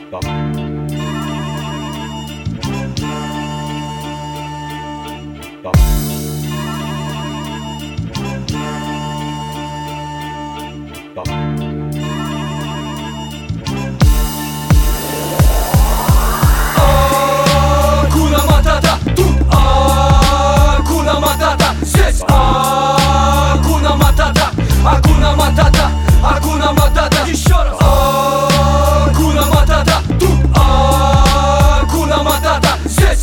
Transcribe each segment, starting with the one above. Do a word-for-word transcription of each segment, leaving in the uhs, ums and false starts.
Stop. Stop. Stop. Акуна Матата, тут Акуна Матата, здесь Акуна Матата, Акуна Матата, Акуна Матата. Еще раз. Акуна Матата, тут Акуна Матата, здесь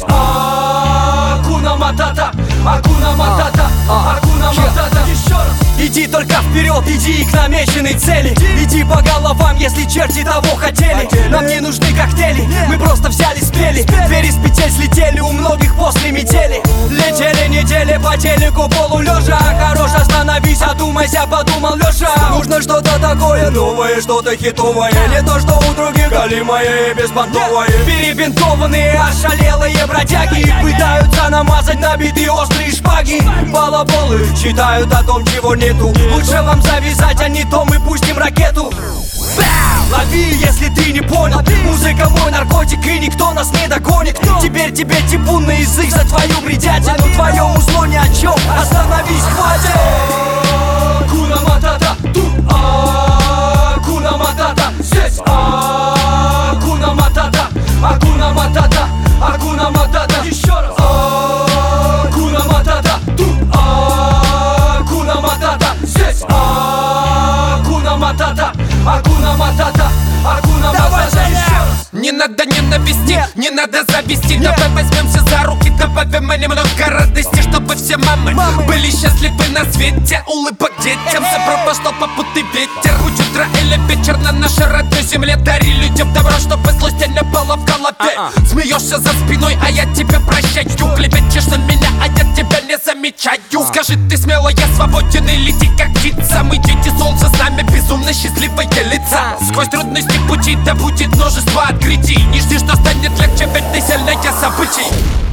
Акуна Матата, Акуна Матата, Акуна Матата. Еще раз. Иди только вперед, иди к намеченной цели. Иди по головам, если черти того хотели. Нам не нужны коктейли, мы просто взяли, спели. Двери с петель слетели, у многих после метели. Летели недели по телеку полулежа. Хорош, остановись, одумайся, подумал Леша. Нужно что-то такое новое, что-то хитовое. Не то, что у других галимое и беспонтовое. Перебинтованные, ошалелые бродяги их пытаются намазать на биты острые шпаги. Балаболы читают о том, чего нету. Лучше вам завязать, а не то мы пустим ракету. Бау! Лови, если ты не понял. Музыка мой наркотик, и никто нас не догонит. Теперь тебе типун на язык за твою бредятину. Твое узло ни о чем, остановись, хватит. Акуна Матата, тут Акуна Матата, здесь Акуна Матата, Акуна Матата, Акуна Матата. Еще раз. Акуна Матата, тут Акуна Матата, здесь Акуна Матата, Акуна Матата, Акуна Матата. Еще раз. Не надо ненависти, не надо зависти. Давай возьмемся за руки, добавим немного радости, чтобы все мамы, мамы были счастливы на свете. Улыбок детям, все пропашло попутный ветер. Хоть утро или вечер на нашей родной земле. Дари людям добро, чтобы злости не было в голове. Смеешься за спиной, а я тебя прощаю. Клеветишь на меня, а я тебя не замечаю. Скажи, ты смело, я свободен и лети как птица. Мы дети солнца, с нами безумно счастливые лица. Сквозь трудности пути, да будет множество открытий. Не жди, что станет легче, ведь ты сильнее событий.